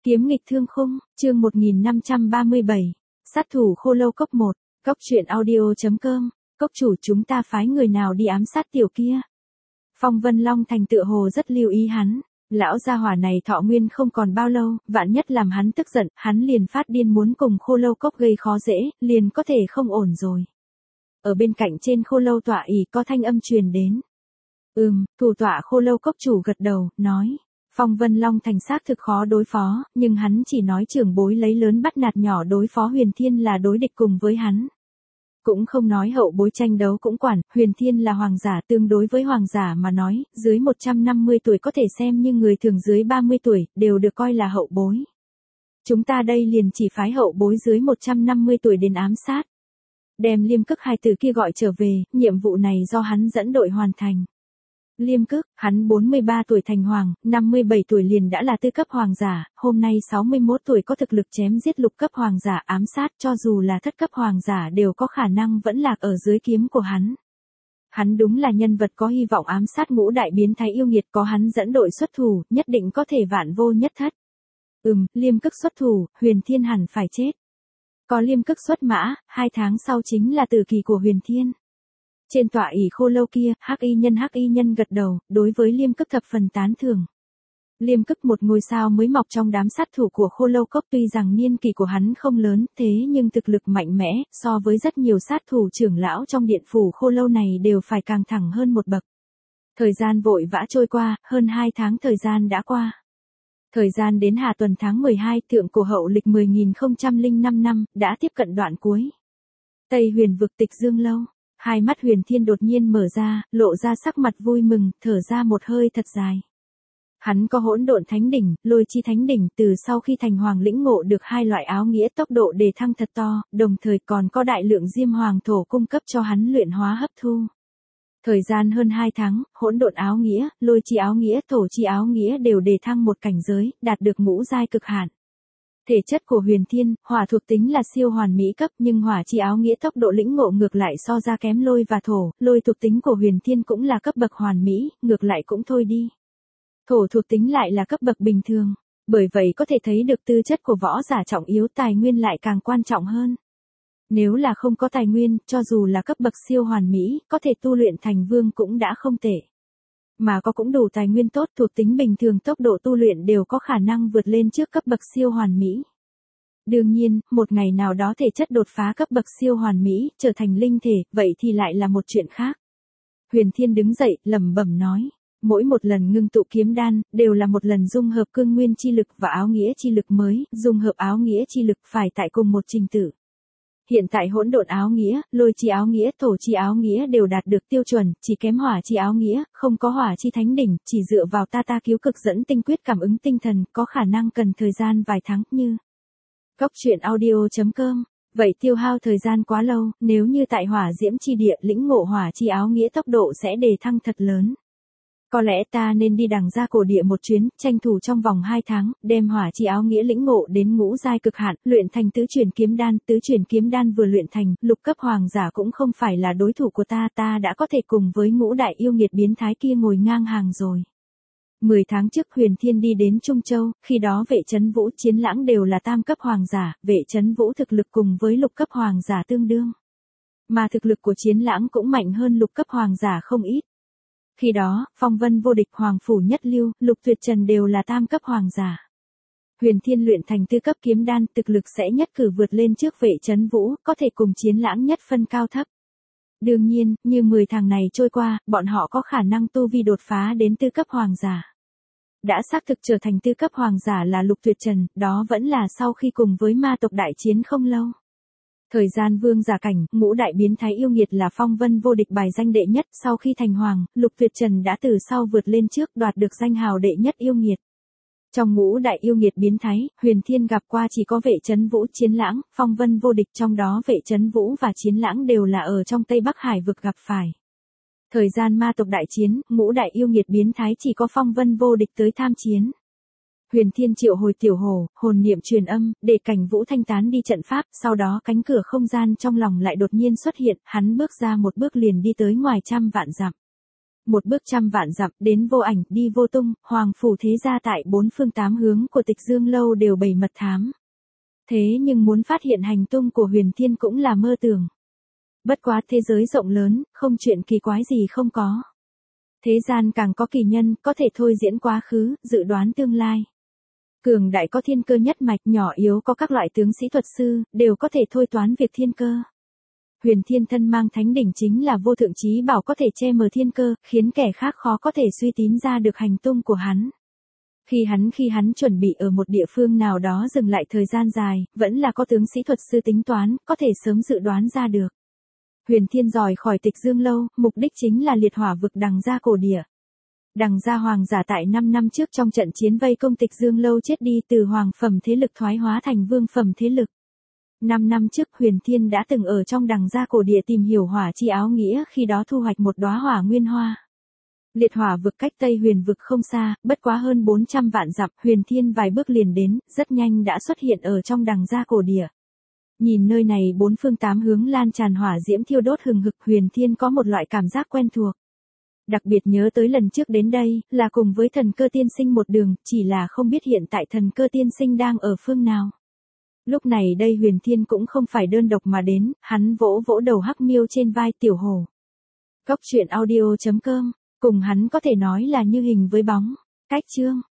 Kiếm nghịch thương khung, chương 1537. Sát thủ khô lâu cốc 1, cốc truyện audio.com, cốc chủ chúng ta phái người nào đi ám sát tiểu kia. Phong Vân Long Thành tựa hồ rất lưu ý hắn, lão gia hỏa này thọ nguyên không còn bao lâu, vạn nhất làm hắn tức giận, hắn liền phát điên muốn cùng khô lâu cốc gây khó dễ, liền có thể không ổn rồi. Ở bên cạnh trên khô lâu tọa ỷ có thanh âm truyền đến. Thủ tọa khô lâu cốc chủ gật đầu, nói. Phong Vân Long Thành xác thực khó đối phó, nhưng hắn chỉ nói trưởng bối lấy lớn bắt nạt nhỏ đối phó Huyền Thiên là đối địch cùng với hắn. Cũng không nói hậu bối tranh đấu cũng quản, Huyền Thiên là hoàng giả, tương đối với hoàng giả mà nói, dưới 150 tuổi có thể xem như người thường dưới 30 tuổi, đều được coi là hậu bối. Chúng ta đây liền chỉ phái hậu bối dưới 150 tuổi đến ám sát. Đem Liêm Cức hai từ kia gọi trở về, nhiệm vụ này do hắn dẫn đội hoàn thành. Liêm Cức, hắn 43 tuổi thành hoàng, 57 tuổi liền đã là tư cấp hoàng giả, hôm nay 61 tuổi có thực lực chém giết lục cấp hoàng giả ám sát cho dù là thất cấp hoàng giả đều có khả năng vẫn lạc ở dưới kiếm của hắn. Hắn đúng là nhân vật có hy vọng ám sát ngũ đại biến thái yêu nghiệt, có hắn dẫn đội xuất thủ, nhất định có thể vạn vô nhất thất. Liêm Cức xuất thủ, Huyền Thiên hẳn phải chết. Có Liêm Cức xuất mã, 2 tháng sau chính là tử kỳ của Huyền Thiên. Trên tọa ỷ khô lâu kia, hắc y nhân gật đầu, đối với Liêm Cức thập phần tán thưởng. Liêm Cức một ngôi sao mới mọc trong đám sát thủ của khô lâu cốc, tuy rằng niên kỷ của hắn không lớn, thế nhưng thực lực mạnh mẽ, so với rất nhiều sát thủ trưởng lão trong điện phủ khô lâu này đều phải càng thẳng hơn một bậc. Thời gian vội vã trôi qua, hơn 2 tháng thời gian đã qua. Thời gian đến Hà Tuần tháng 12, thượng cổ hậu lịch 10.005 năm, đã tiếp cận đoạn cuối. Tây Huyền vực Tịch Dương lâu. Hai mắt Huyền Thiên đột nhiên mở ra, lộ ra sắc mặt vui mừng, thở ra một hơi thật dài. Hắn có hỗn độn thánh đỉnh, lôi chi thánh đỉnh, từ sau khi thành hoàng lĩnh ngộ được hai loại áo nghĩa tốc độ đề thăng thật to, đồng thời còn có đại lượng diêm hoàng thổ cung cấp cho hắn luyện hóa hấp thu. Thời gian hơn 2 tháng, hỗn độn áo nghĩa, lôi chi áo nghĩa, thổ chi áo nghĩa đều đề thăng một cảnh giới, đạt được ngũ giai cực hạn. Thể chất của Huyền Thiên, hỏa thuộc tính là siêu hoàn mỹ cấp, nhưng hỏa chi áo nghĩa tốc độ lĩnh ngộ ngược lại so ra kém lôi và thổ, lôi thuộc tính của Huyền Thiên cũng là cấp bậc hoàn mỹ, ngược lại cũng thôi đi. Thổ thuộc tính lại là cấp bậc bình thường, bởi vậy có thể thấy được tư chất của võ giả trọng yếu, tài nguyên lại càng quan trọng hơn. Nếu là không có tài nguyên, cho dù là cấp bậc siêu hoàn mỹ, có thể tu luyện thành vương cũng đã không tệ. Mà có cũng đủ tài nguyên tốt, thuộc tính bình thường, tốc độ tu luyện đều có khả năng vượt lên trước cấp bậc siêu hoàn mỹ. Đương nhiên, một ngày nào đó thể chất đột phá cấp bậc siêu hoàn mỹ, trở thành linh thể, vậy thì lại là một chuyện khác. Huyền Thiên đứng dậy, lẩm bẩm nói, mỗi một lần ngưng tụ kiếm đan, đều là một lần dung hợp cương nguyên chi lực và áo nghĩa chi lực mới, dung hợp áo nghĩa chi lực phải tại cùng một trình tự. Hiện tại hỗn độn áo nghĩa, lôi chi áo nghĩa, thổ chi áo nghĩa đều đạt được tiêu chuẩn, chỉ kém hỏa chi áo nghĩa, không có hỏa chi thánh đỉnh, chỉ dựa vào ta cứu cực dẫn tinh quyết cảm ứng tinh thần, có khả năng cần thời gian vài tháng như. Cốc truyện audio.com, vậy tiêu hao thời gian quá lâu, nếu như tại hỏa diễm chi địa lĩnh ngộ hỏa chi áo nghĩa tốc độ sẽ đề thăng thật lớn. Có lẽ ta nên đi đằng ra cổ địa một chuyến, tranh thủ trong vòng 2 tháng, đem hỏa chi áo nghĩa lĩnh ngộ đến ngũ giai cực hạn, luyện thành tứ chuyển kiếm đan vừa luyện thành, lục cấp hoàng giả cũng không phải là đối thủ của ta đã có thể cùng với ngũ đại yêu nghiệt biến thái kia ngồi ngang hàng rồi. 10 tháng trước Huyền Thiên đi đến Trung Châu, khi đó Vệ Chấn Vũ, Chiến Lãng đều là tam cấp hoàng giả, Vệ Chấn Vũ thực lực cùng với lục cấp hoàng giả tương đương. Mà thực lực của Chiến Lãng cũng mạnh hơn lục cấp hoàng giả không ít. Khi đó, Phong Vân vô địch, Hoàng Phủ Nhất Lưu, Lục Tuyệt Trần đều là tam cấp hoàng giả. Huyền Thiên luyện thành tư cấp kiếm đan, thực lực sẽ nhất cử vượt lên trước Vệ Chấn Vũ, có thể cùng Chiến Lãng nhất phân cao thấp. Đương nhiên, như 10 tháng này trôi qua, bọn họ có khả năng tu vi đột phá đến tư cấp hoàng giả. Đã xác thực trở thành tư cấp hoàng giả là Lục Tuyệt Trần, đó vẫn là sau khi cùng với ma tộc đại chiến không lâu. Thời gian vương giả cảnh, ngũ đại biến thái yêu nghiệt là Phong Vân vô địch bài danh đệ nhất, sau khi thành hoàng, Lục Tuyệt Trần đã từ sau vượt lên trước, đoạt được danh hào đệ nhất yêu nghiệt. Trong ngũ đại yêu nghiệt biến thái, Huyền Thiên gặp qua chỉ có Vệ Chấn Vũ, Chiến Lãng, Phong Vân vô địch, trong đó Vệ Chấn Vũ và Chiến Lãng đều là ở trong Tây Bắc Hải vực gặp phải. Thời gian ma tộc đại chiến, ngũ đại yêu nghiệt biến thái chỉ có Phong Vân vô địch tới tham chiến. Huyền Thiên triệu hồi tiểu hổ, hồn niệm truyền âm, để Cảnh Vũ thanh tán đi trận pháp, sau đó cánh cửa không gian trong lòng lại đột nhiên xuất hiện, hắn bước ra một bước liền đi tới ngoài trăm vạn dặm. Một bước trăm vạn dặm, đến vô ảnh, đi vô tung, hoàng phủ thế gia tại bốn phương tám hướng của Tịch Dương lâu đều bày mật thám. Thế nhưng muốn phát hiện hành tung của Huyền Thiên cũng là mơ tưởng. Bất quá thế giới rộng lớn, không chuyện kỳ quái gì không có. Thế gian càng có kỳ nhân, có thể thôi diễn quá khứ, dự đoán tương lai. Cường đại có thiên cơ nhất mạch, nhỏ yếu có các loại tướng sĩ thuật sư, đều có thể thôi toán việc thiên cơ. Huyền Thiên thân mang thánh đỉnh chính là vô thượng chí bảo, có thể che mờ thiên cơ, khiến kẻ khác khó có thể suy tín ra được hành tung của hắn. Khi hắn chuẩn bị ở một địa phương nào đó dừng lại thời gian dài, vẫn là có tướng sĩ thuật sư tính toán, có thể sớm dự đoán ra được. Huyền Thiên rời khỏi Tịch Dương lâu, mục đích chính là liệt hỏa vực Đằng Gia cổ địa. Đằng Gia hoàng giả tại 5 năm trước trong trận chiến vây công Tịch Dương lâu chết đi, từ hoàng phẩm thế lực thoái hóa thành vương phẩm thế lực. 5 năm trước Huyền Thiên đã từng ở trong Đằng Gia cổ địa tìm hiểu hỏa chi áo nghĩa, khi đó thu hoạch một đóa hỏa nguyên hoa. Liệt hỏa vực cách Tây Huyền vực không xa, bất quá hơn 400 vạn dặm, Huyền Thiên vài bước liền đến, rất nhanh đã xuất hiện ở trong Đằng Gia cổ địa. Nhìn nơi này bốn phương tám hướng lan tràn hỏa diễm thiêu đốt hừng hực, Huyền Thiên có một loại cảm giác quen thuộc. Đặc biệt nhớ tới lần trước đến đây, là cùng với Thần Cơ tiên sinh một đường, chỉ là không biết hiện tại Thần Cơ tiên sinh đang ở phương nào. Lúc này đây Huyền Thiên cũng không phải đơn độc mà đến, hắn vỗ vỗ đầu Hắc Miêu trên vai Tiểu Hổ. Cốc truyện audio.com, cùng hắn có thể nói là như hình với bóng. Cách chương